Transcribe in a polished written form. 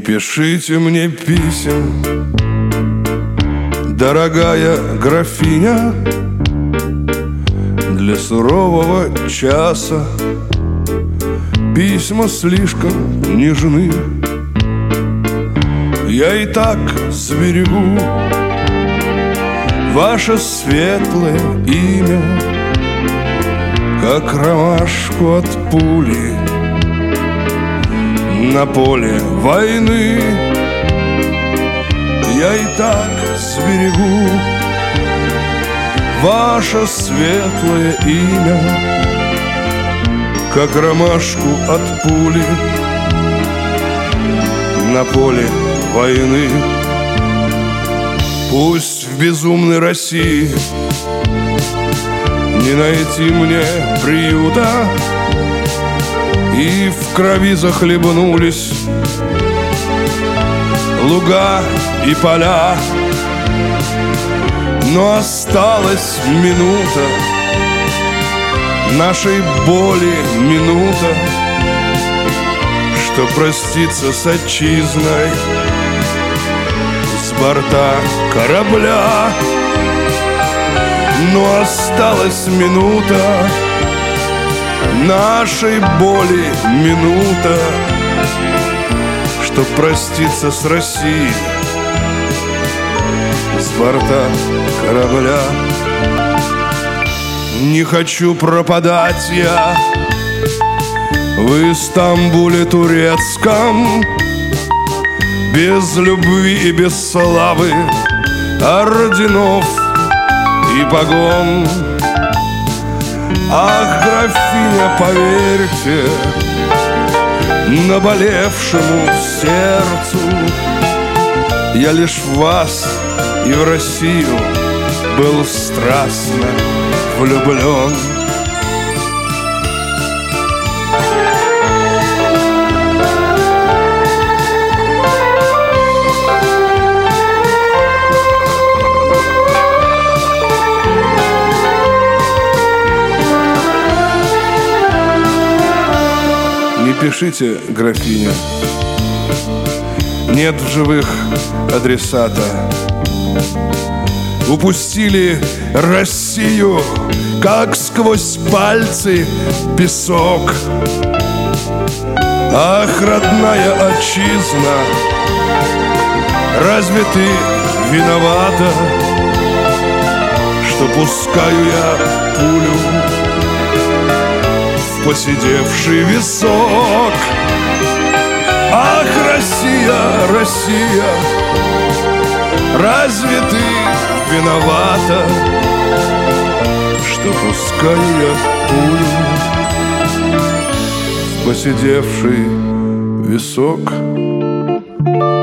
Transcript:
пишите мне писем, дорогая графиня, для сурового часа письма слишком нежны. Я и так сберегу ваше светлое имя, как ромашку от пули на поле войны. Я и так сберегу ваше светлое имя, как ромашку от пули на поле войны. Пусть в безумной России не найти мне приюта, и в крови захлебнулись луга и поля, но осталась минута нашей боли, минута, что проститься с отчизной с борта корабля. Но осталась минута нашей боли, минута, чтоб проститься с Россией с борта корабля. Не хочу пропадать я в Истамбуле турецком, без любви и без славы, орденов и погон. Ах, графиня, поверьте наболевшему сердцу, я лишь в вас и в Россию был страстно влюблен. Не пишите, графиня, нет в живых адресата. Упустили Россию, как сквозь пальцы песок. Ах, родная отчизна, разве ты виновата, что пускаю я пулю в поседевший висок? Ах, Россия, Россия, разве ты виновата, что пускаю я пулю в поседевший висок?